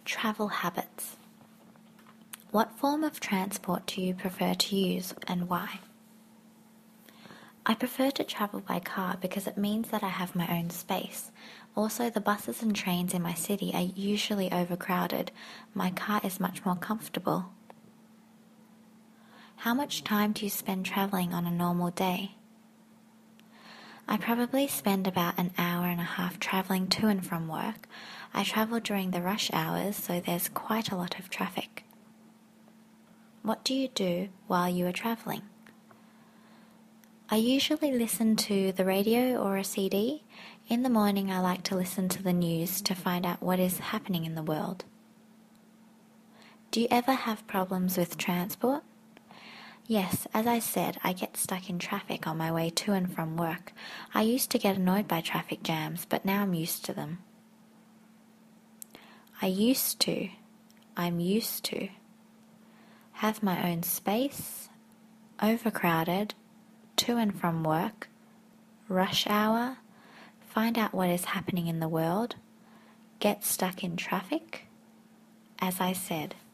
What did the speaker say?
Travel habits. What form of transport do you prefer to use and why? I prefer to travel by car because it means that I have my own space. Also, the buses and trains in my city are usually overcrowded. My car is much more comfortable. How much time do you spend traveling on a normal day? I probably spend about an hour and a half traveling to and from work. I travel during the rush hours, so there's quite a lot of traffic. What do you do while you are traveling? I usually listen to the radio or a CD. In the morning, I like to listen to the news to find out what is happening in the world. Do you ever have problems with transport? Yes, as I said, I get stuck in traffic on my way to and from work. I used to get annoyed by traffic jams, but now I'm used to them. I'm used to. Have my own space, overcrowded, to and from work, rush hour, find out what is happening in the world, get stuck in traffic, as I said.